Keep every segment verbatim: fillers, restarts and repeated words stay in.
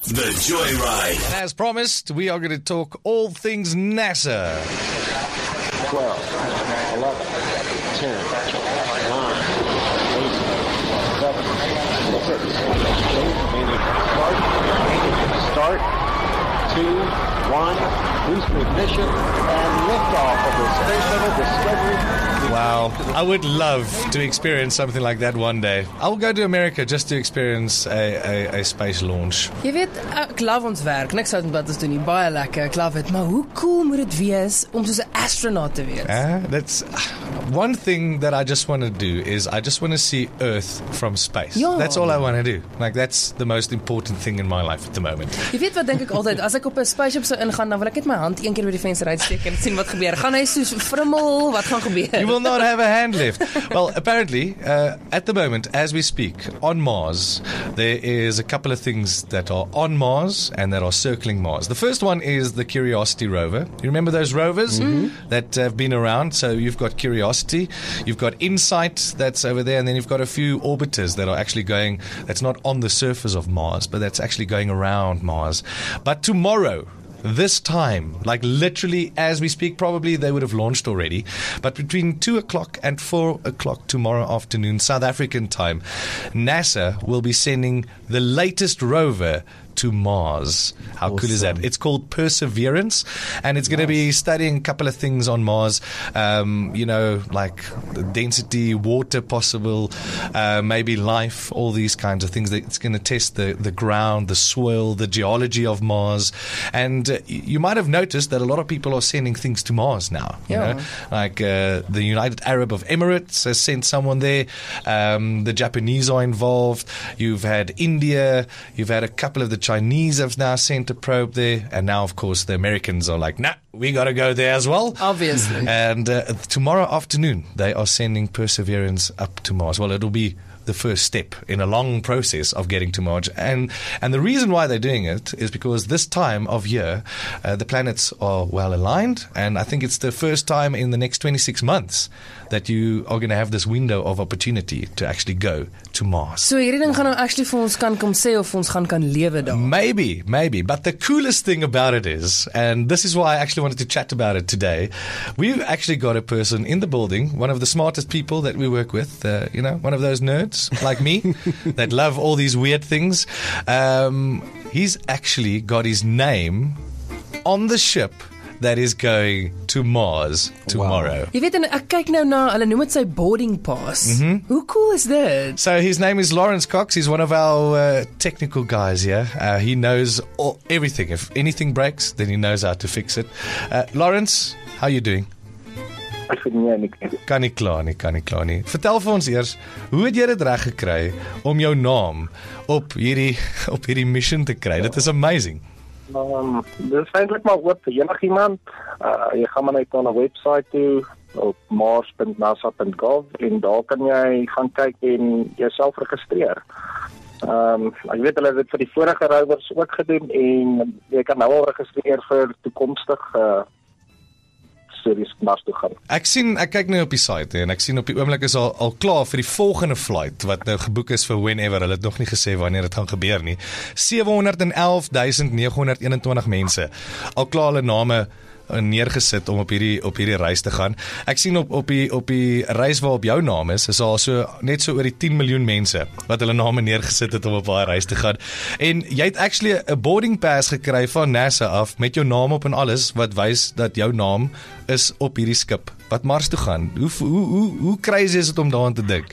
The Joyride. And as promised, we are going to talk all things NASA. twelve, eleven, ten, nine, eight, seven, six, start, two, one, boost ignition, and liftoff of the Space Shuttle Discovery. Wow, I would love to experience something like that one day. I'll go to America just to experience a, a, a space launch. Jy weet, ek love ons werk, niks uit wat ons doen nie, baie lekker, ek love het, maar hoe cool moet het wees om soos 'n astronaut te wees? Uh, that's one thing that I just want to do is I just want to see Earth from space. Ja. That's all I want to do. Like that's the most important thing in my life at the moment. Jy weet wat dink ek altyd, as ek op 'n spaceship sou ingaan, dan wil ek net my hand een keer by die venster uitsteek en sien wat gebeur. Gaan hy soos frummel, wat gaan gebeur? You will not have a hand lift. Well, apparently, uh, at the moment, as we speak, on Mars, there is a couple of things that are on Mars and that are circling Mars. The first one is the Curiosity rover. You remember those rovers mm-hmm. that have been around? So you've got Curiosity, you've got InSight that's over there, and then you've got a few orbiters that are actually going, that's not on the surface of Mars, but that's actually going around Mars. But tomorrow, this time, like literally as we speak, probably they would have launched already, but between two o'clock and four o'clock tomorrow afternoon, South African time, NASA will be sending the latest rover to Mars. How awesome. Cool is that? It's called Perseverance, and it's nice. Going to be studying a couple of things on Mars, um, you know, like the density, water possible, uh, maybe life, all these kinds of things. It's going to test the, the ground, the soil, the geology of Mars. And uh, you might have noticed that a lot of people are sending things to Mars now. You yeah. know? Like uh, the United Arab of Emirates has sent someone there. Um, the Japanese are involved. You've had India. You've had a couple of the Chinese have now sent a probe there, and now, of course, the Americans are like, nah, we got to go there as well. Obviously. And uh, tomorrow afternoon, they are sending Perseverance up to Mars. Well, it'll be the first step in a long process of getting to Mars. And and the reason why they're doing it is because this time of year, uh, the planets are well aligned, and I think it's the first time in the next twenty-six months that you are going to have this window of opportunity to actually go to Mars. So hierdie ding gaan nou actually vir ons kan kom sê of ons gaan kan lewe daar. Maybe, maybe. But the coolest thing about it is, and this is why I actually wanted to chat about it today, we've actually got a person in the building, one of the smartest people that we work with, uh, you know, one of those nerds like me that love all these weird things. Um, he's actually got his name on the ship that is going to Mars tomorrow. Wow. Jy weet, en ek kyk nou na, hulle noem het sy boarding pass. Mm-hmm. Hoe cool is that? So his name is Lawrence Cox. He's one of our uh, technical guys here. Uh, he knows all, everything. If anything breaks, then he knows how to fix it. Uh, Lawrence, how are you doing? Ek vind nie nie. Kan nie klaar nie, kan nie klaar nie. Vertel vir ons eers, hoe het jy dit reg gekry om jou naam op hierdie op hierdie mission te kry? Dit is amazing. Um, dit is eintlik maar oop vir enigiemand. Uh, jy gaan maar net na 'n webwerf toe op mars dot nasa dot gov en daar kan jy gaan kyk en jouself registreer. Um, ek weet hulle het dit vir die vorige rovers ook gedoen en jy kan nou al registreer vir toekomstige uh, series Mars toe gaan. Ek sien, ek kyk nou op die site en ek sien op die oomblik is al, al klaar vir die volgende flight wat nou geboek is vir whenever. Hulle het nog nie gesê wanneer dit gaan gebeur nie. sewe honderd elf duisend nege honderd eenentwintig mense. Al klaar hulle name neergesit om op hierdie op hierdie reis te gaan. Ek sien op op die op die reis waar op jou naam is, is al so net so oor die tien miljoen mense wat hulle name neergesit het om op daai reis te gaan. En jy het actually 'n boarding pass gekry van NASA af met jou naam op en alles wat wys dat jou naam is op hierdie skip wat Mars toe gaan. Hoe hoe hoe hoe crazy is dit om daaraan te dink?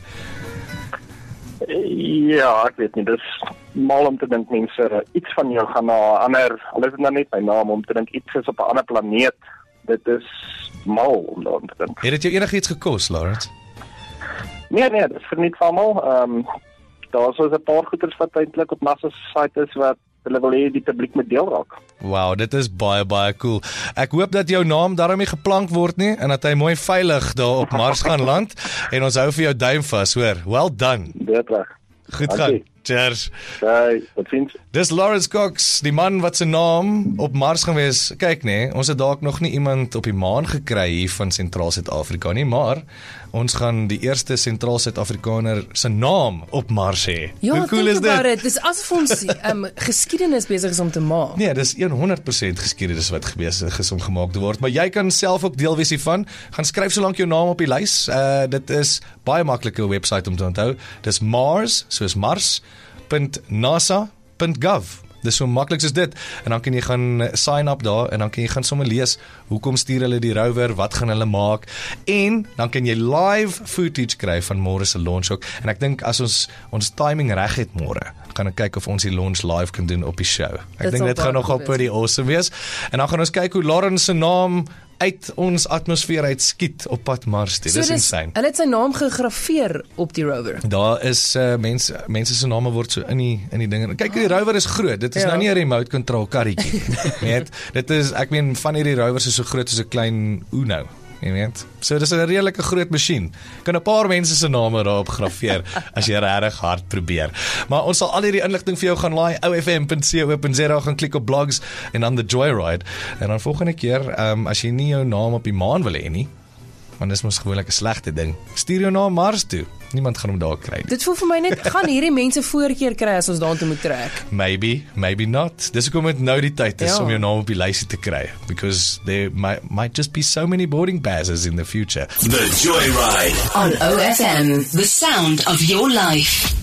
Ja, ek weet nie, dis mal om te dink mense iets van jou gaan na 'n ander, al is dit nou net my naam, om te dink iets is op 'n ander planeet. Dit is mal om daaraan te dink. Het dit jou enigiets gekos, Lawrence? Nee, nee, dit is vir nie van mal. Ehm um, daar is 'n paar goeders wat eintlik op NASA se site is wat hulle wil hê die publiek moet deel raak. Wow, dit is baie baie cool. Ek hoop dat jou naam daarom nie geplank word nie en dat hy mooi veilig daar op Mars gaan land en ons hou vir jou duim vas, hoor. Well done. Dit reg. Goed gaan. Cheers. Hey, wat vind jy? Dis Lawrence Cox, die man wat sy naam op Mars gaan wees. Kyk nee, ons het dalk nog nie iemand op die maan gekry hier van Sentraal Suid-Afrika nie, maar ons gaan die eerste Sentraal Suid-Afrikaner se naam op Mars hê. Ja, Hoe cool is think about dit? it. Dis asof ons um, geskiedenis besig is om te maak. Nee, dis honderd persent geskiedenis wat besig is om gemaak te word, maar jy kan self ook deel wees hiervan. Gaan skryf solank jou naam op die lys. Uh, dit is baie maklike webwerf om te onthou. Dis Mars, soos Mars, .nasa punt gov. Dis so maklik soos dit. En dan kan jy gaan sign up daar en dan kan jy gaan sommer lees hoekom stuur hulle die rover, wat gaan hulle maak en dan kan jy live footage kry van môre se launch ook. En ek dink as ons ons timing reg het môre, gaan ek kyk of ons die launch live kan doen op die show. Ek dink dit gaan nogal pretty awesome wees. En dan gaan ons kyk hoe Lawrence se naam uit ons atmosfeer uit skiet op pad Mars toe. So Dis dis, insane. hulle het sy naam gegrafeer op die rover. Daar is uh, mense mense se name word so in die in die dinge. Kyk, die rover is groot. Dit is Ja. nou nie 'n remote control karretjie nie. Weet, dit is ek meen van hierdie rovers is so groot as 'n klein Uno. Jy weet. So dis 'n redelike groot masjien. Kan 'n paar mense se name daarop grafeer as jy regtig hard probeer. Maar ons sal al hierdie inligting vir jou gaan laai o f m punt co punt za, gaan klik op blogs en dan the Joyride. En dan volgende keer, um, as jy nie jou naam op die maan wil hê nie, want dis mos gewoonlik 'n slegte ding. Stuur jou naam Mars toe. Niemand gaan hom daar kry. Dit voel vir my net, gaan hierdie mense voorkeur kry as ons daartoe moet trek. Maybe, maybe not. Dis hoekom dit nou die tyd is Ja. om jou naam op die lysie te kry. Because there might, might just be so many boarding passes in the future. The Joyride On O F M, the sound of your life.